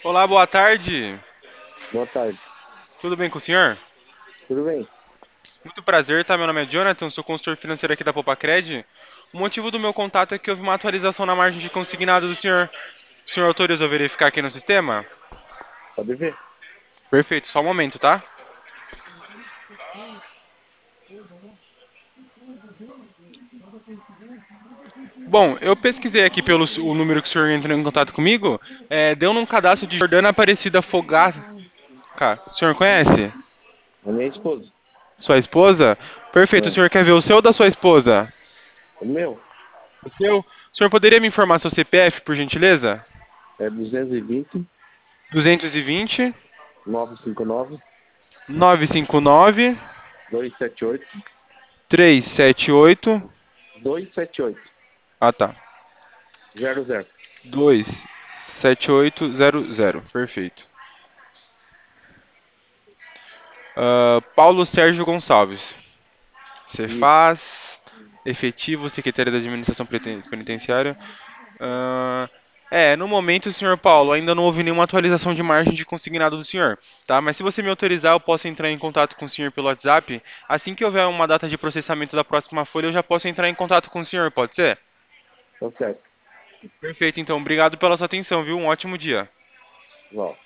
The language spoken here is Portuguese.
Olá, boa tarde. Boa tarde. Tudo bem com o senhor? Tudo bem? Muito prazer, tá? Meu nome é Jonathan, sou consultor financeiro aqui da Popacred. O motivo do meu contato é que houve uma atualização na margem de consignado do senhor. O senhor autorizou verificar aqui no sistema? Pode ver. Perfeito, só um momento, tá? Bom, eu pesquisei aqui pelo o número que o senhor entrou em contato comigo. Deu num cadastro de Jordana Aparecida Fogaça. O senhor conhece? A minha esposa. Sua esposa? Perfeito, o É. senhor quer ver o seu ou da sua esposa? O meu O seu? O senhor poderia me informar seu CPF, por gentileza? é 220 220 959 959 278 378. 278 Ah, tá. 00. 27800. Perfeito. Paulo Sérgio Gonçalves. Isso. Cefaz, efetivo, Secretaria da Administração Penitenciária. Ah, no momento, senhor Paulo, ainda não houve nenhuma atualização de margem de consignado do senhor, tá? Mas se você me autorizar, eu posso entrar em contato com o senhor pelo WhatsApp. Assim que houver uma data de processamento da próxima folha, eu já posso entrar em contato com o senhor, pode ser? Tá certo. Perfeito, então. Obrigado pela sua atenção, viu? Um ótimo dia. Igual.